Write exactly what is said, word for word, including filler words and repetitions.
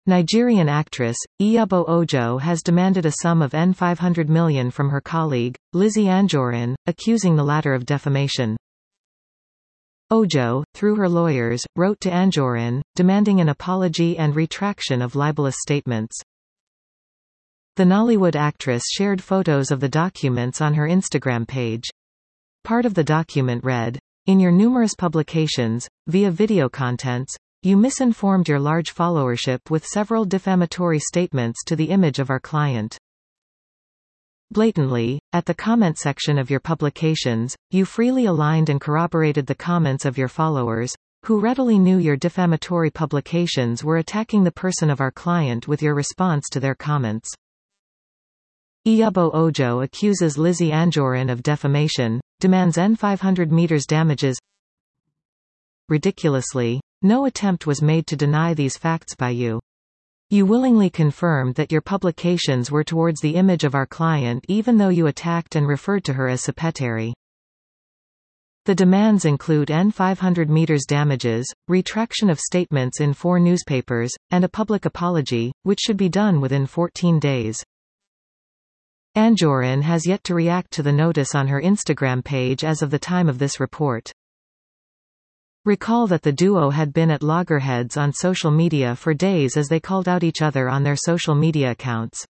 Nigerian actress, Iyabo Ojo has demanded a sum of five hundred million dollars from her colleague, Lizzie Anjorin, accusing the latter of defamation. Ojo, through her lawyers, wrote to Anjorin, demanding an apology and retraction of libelous statements. The Nollywood actress shared photos of the documents on her Instagram page. Part of the document read, "In your numerous publications, via video contents, you misinformed your large followership with several defamatory statements to the image of our client. Blatantly, at the comment section of your publications, you freely aligned and corroborated the comments of your followers, who readily knew your defamatory publications were attacking the person of our client with your response to their comments." Iyabo Ojo accuses Lizzie Anjorin of defamation, demands five hundred million damages. Ridiculously, no attempt was made to deny these facts by you. You willingly confirmed that your publications were towards the image of our client even though you attacked and referred to her as Secretary. The demands include five hundred million damages, retraction of statements in four newspapers, and a public apology, which should be done within fourteen days. Anjorin has yet to react to the notice on her Instagram page as of the time of this report. Recall that the duo had been at loggerheads on social media for days as they called out each other on their social media accounts.